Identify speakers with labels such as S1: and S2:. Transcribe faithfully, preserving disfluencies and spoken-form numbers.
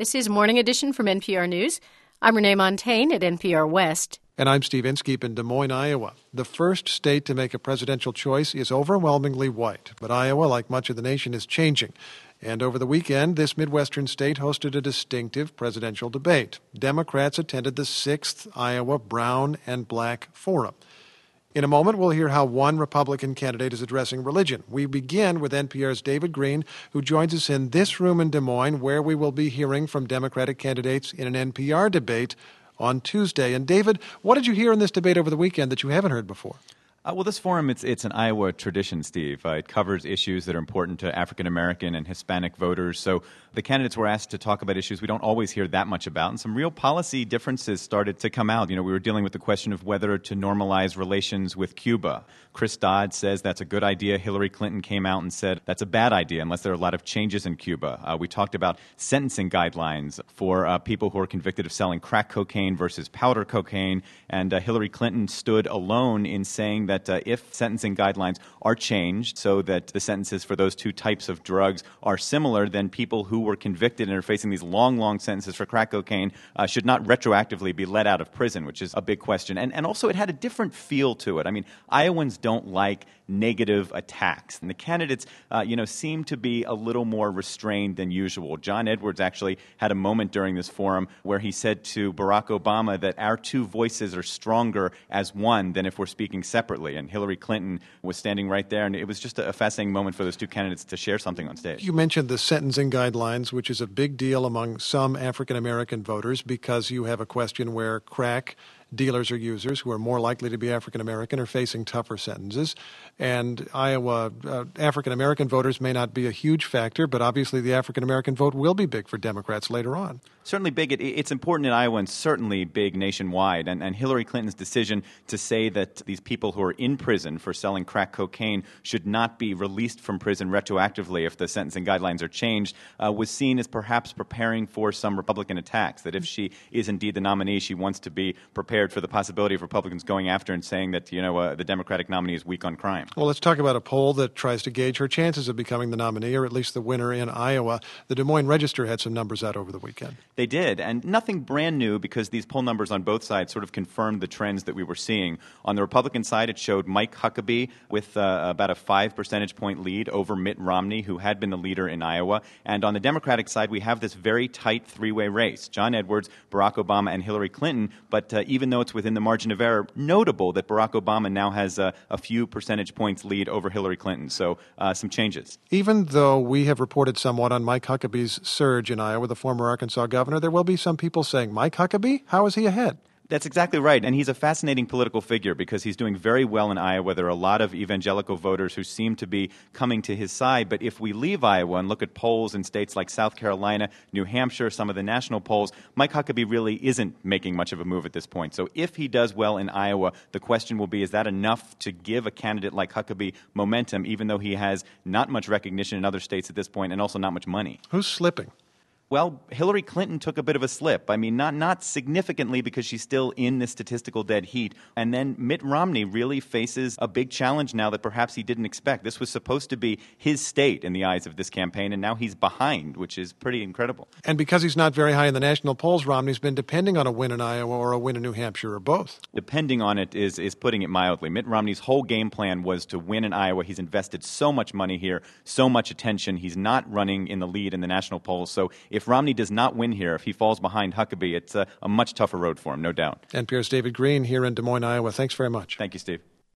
S1: This is Morning Edition from N P R News. I'm Renee Montaigne at N P R West.
S2: And I'm Steve Inskeep in Des Moines, Iowa. The first state to make a presidential choice is overwhelmingly white, but Iowa, like much of the nation, is changing. And over the weekend, this Midwestern state hosted a distinctive presidential debate. Democrats attended the sixth Iowa Brown and Black Forum. In a moment, we'll hear how one Republican candidate is addressing religion. We begin with N P R's David Greene, who joins us in this room in Des Moines, where we will be hearing from Democratic candidates in an N P R debate on Tuesday. And David, what did you hear in this debate over the weekend that you haven't heard before?
S3: Uh, well, this forum, it's it's an Iowa tradition, Steve. Uh, it covers issues that are important to African-American and Hispanic voters. So the candidates were asked to talk about issues we don't always hear that much about, and some real policy differences started to come out. You know, we were dealing with the question of whether to normalize relations with Cuba. Chris Dodd says that's a good idea. Hillary Clinton came out and said that's a bad idea unless there are a lot of changes in Cuba. Uh, we talked about sentencing guidelines for uh, people who are convicted of selling crack cocaine versus powder cocaine, and uh, Hillary Clinton stood alone in saying that that uh, if sentencing guidelines are changed so that the sentences for those two types of drugs are similar, then people who were convicted and are facing these long, long sentences for crack cocaine uh, should not retroactively be let out of prison, which is a big question. And, and also it had a different feel to it. I mean, Iowans don't like negative attacks. And the candidates, uh, you know, seem to be a little more restrained than usual. John Edwards actually had a moment during this forum where he said to Barack Obama that our two voices are stronger as one than if we're speaking separately. And Hillary Clinton was standing right there, and it was just a fascinating moment for those two candidates to share something on stage.
S2: You mentioned the sentencing guidelines, which is a big deal among some African-American voters because you have a question where crack dealers or users who are more likely to be African-American are facing tougher sentences. And Iowa uh, African-American voters may not be a huge factor, but obviously the African-American vote will be big for Democrats later on.
S3: Certainly big. It, it's important in Iowa and certainly big nationwide. And, and Hillary Clinton's decision to say that these people who are in prison for selling crack cocaine should not be released from prison retroactively if the sentencing guidelines are changed uh, was seen as perhaps preparing for some Republican attacks, that if she is indeed the nominee, she wants to be prepared for the possibility of Republicans going after and saying that, you know, uh, the Democratic nominee is weak on crime.
S2: Well, let's talk about a poll that tries to gauge her chances of becoming the nominee, or at least the winner in Iowa. The Des Moines Register had some numbers out over the weekend.
S3: They did, and nothing brand new because these poll numbers on both sides sort of confirmed the trends that we were seeing. On the Republican side, it showed Mike Huckabee with uh, about a five percentage point lead over Mitt Romney, who had been the leader in Iowa. And on the Democratic side, we have this very tight three-way race: John Edwards, Barack Obama, and Hillary Clinton. But uh, even though it's within the margin of error, notable that Barack Obama now has uh, a few percentage points lead over Hillary Clinton. So uh, some changes.
S2: Even though we have reported somewhat on Mike Huckabee's surge in Iowa, the former Arkansas governor, there will be some people saying, Mike Huckabee? How is he ahead?
S3: That's exactly right. And he's a fascinating political figure because he's doing very well in Iowa. There are a lot of evangelical voters who seem to be coming to his side. But if we leave Iowa and look at polls in states like South Carolina, New Hampshire, some of the national polls, Mike Huckabee really isn't making much of a move at this point. So if he does well in Iowa, the question will be, is that enough to give a candidate like Huckabee momentum, even though he has not much recognition in other states at this point and also not much money?
S2: Who's slipping?
S3: Well, Hillary Clinton took a bit of a slip. I mean, not not significantly because she's still in the statistical dead heat. And then Mitt Romney really faces a big challenge now that perhaps he didn't expect. This was supposed to be his state in the eyes of this campaign, and now he's behind, which is pretty incredible.
S2: And because he's not very high in the national polls, Romney's been depending on a win in Iowa or a win in New Hampshire or both.
S3: Depending on it is, is putting it mildly. Mitt Romney's whole game plan was to win in Iowa. He's invested so much money here, so much attention. He's not running in the lead in the national polls. So if If Romney does not win here, if he falls behind Huckabee, it's a, a much tougher road for him, no doubt.
S2: N P R's David Greene here in Des Moines, Iowa. Thanks very much.
S3: Thank you, Steve.